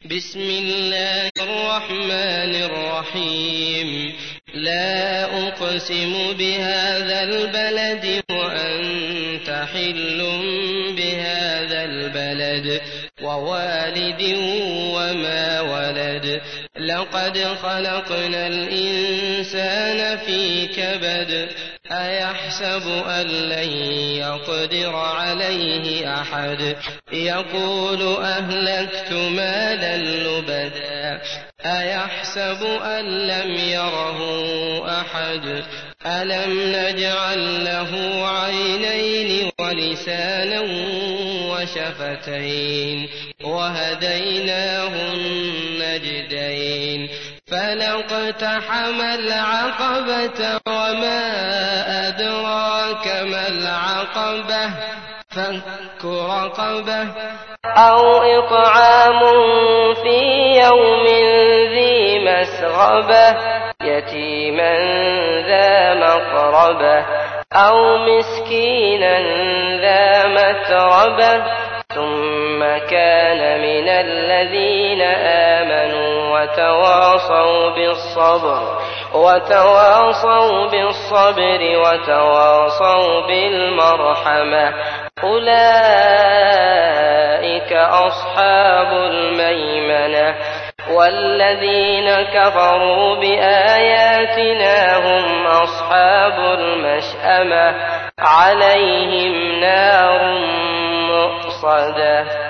بسم الله الرحمن الرحيم لا أقسم بهذا البلد وأنت حل بهذا البلد ووالد وما ولد لقد خلقنا الإنسان في كبد أيحسب أن لن يقدر عليه أحد يقول أهلكت مالا لبدا أيحسب أن لم يره أحد ألم نجعل له عينين ولسانا وشفتين وهديناه النجدين فلاقتحم العقبة وما أدراك ما العقبة فك رقبة أو إطعام في يوم ذي مسغبة يتيما ذا مقربة أو مسكينا ذا متربة ثم كان من الذين آمنوا وتواصوا بالصبر وتواصوا بالمرحمة أولئك أصحاب الميمنة والذين كفروا بآياتنا هم أصحاب المشأمة عليهم نار مؤصدة